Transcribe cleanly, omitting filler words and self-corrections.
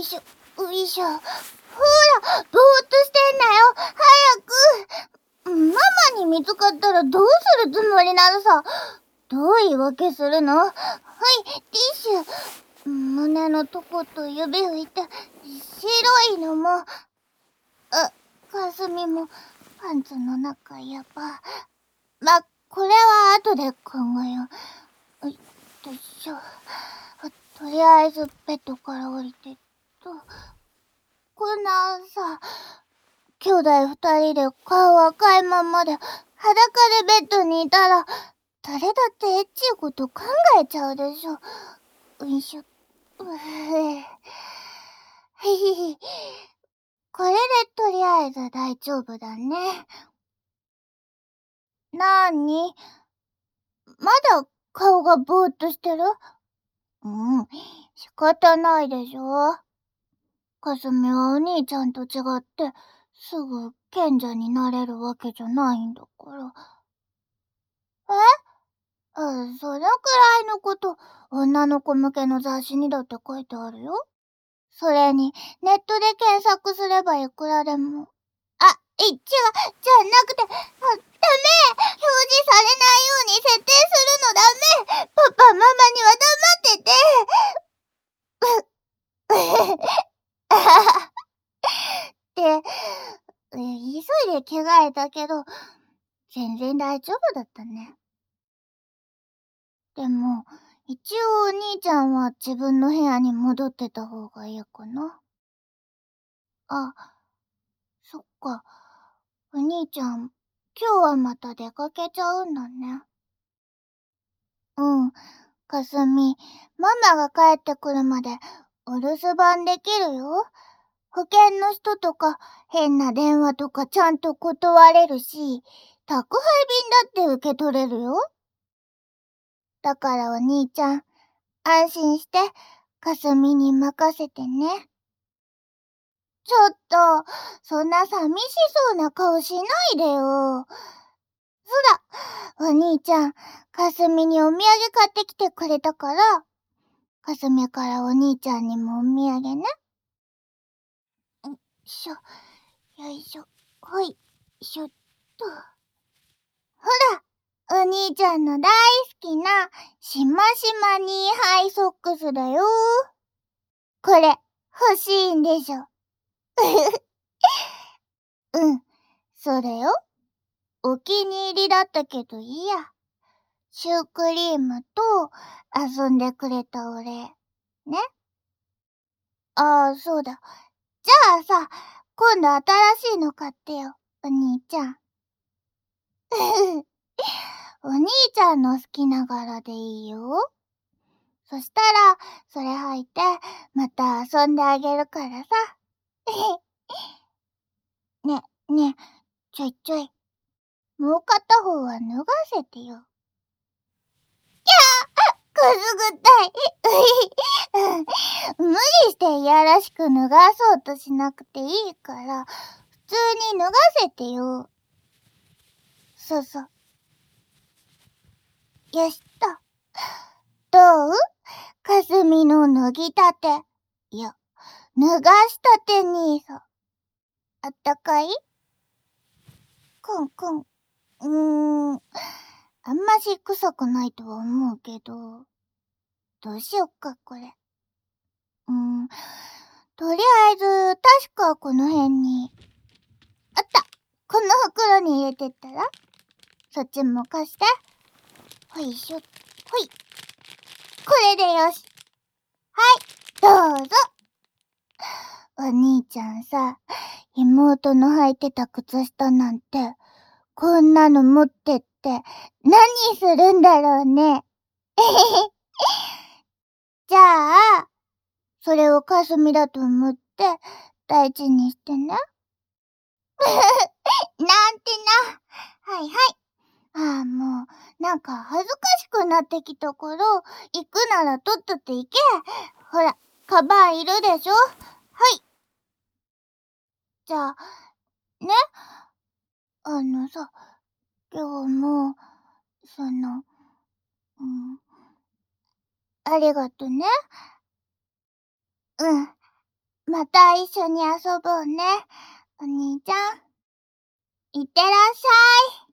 しょ、よいしょ。ほら、ぼーっとしてんなよ。早く。ママに見つかったらどうするつもりなのさ。どう言い訳するの？はい、ティッシュ。胸のとこと指拭いて、白いのも。かすみも、パンツの中やば。これは後で考えよう。よいしょ。とりあえずベッドから降りてこんなさ、兄弟二人で顔赤いままで裸でベッドにいたら、誰だってエッチいこと考えちゃうでしょ。よいしょ。これでとりあえず大丈夫だね。なーに？まだ顔がぼーっとしてる？仕方ないでしょ。かすみはお兄ちゃんと違ってすぐ賢者になれるわけじゃないんだから。そのくらいのこと女の子向けの雑誌にだって書いてあるよ。それにネットで検索すればいくらでも。じゃなくて、ダメ！表示されないように設定するのダメ！パパ、ママには黙ってて！って急いで着替えたけど、全然大丈夫だったね。でも、一応お兄ちゃんは自分の部屋に戻ってた方がいいかな。そっか。お兄ちゃん、今日はまた出かけちゃうんだね。かすみ、ママが帰ってくるまでお留守番できるよ。保険の人とか変な電話とかちゃんと断れるし、宅配便だって受け取れるよ。だからお兄ちゃん、安心して、かすみに任せてね。ちょっと、そんな寂しそうな顔しないでよ。お兄ちゃん、かすみにお土産買ってきてくれたから、かすみからお兄ちゃんにもお土産ね。よいしょ、ほいしょっと。ほら、お兄ちゃんの大好きなしましまニーハイソックスだよ。これ、欲しいんでしょ。そうだよ。お気に入りだったけどいいや。シュークリームと遊んでくれたお礼。ね。そうだ。じゃあさ、今度新しいの買ってよ、お兄ちゃん。お兄ちゃんの好きな柄でいいよ。そしたら、それ履いて、また遊んであげるからさ。ね、ちょい。もう片方は脱がせてよ。くすぐったい。無理していやらしく脱がそうとしなくていいから、普通に脱がせてよ。そう。よしと。どう？かすみの脱ぎたて。いや、脱がしたてにさ。あったかい？くん。あんまし臭くないとは思うけど、どうしよっか、これ。とりあえず、確かこの辺に。あった！この袋に入れてったら？そっちも貸して。ほいしょ、ほい。これでよし。はい、どうぞ。お兄ちゃんさ、妹の履いてた靴下なんて、こんなの持ってって何するんだろうね。じゃあ、それをかすみだと思って大事にしてね。なんてな。はい。もう、なんか恥ずかしくなってきたから、行くならとっとと行け。ほら、カバンいるでしょ？はい。じゃあ、ね。さ、今日も、うん、ありがとね。 また一緒に遊ぼうね。お兄ちゃん。いってらっしゃい。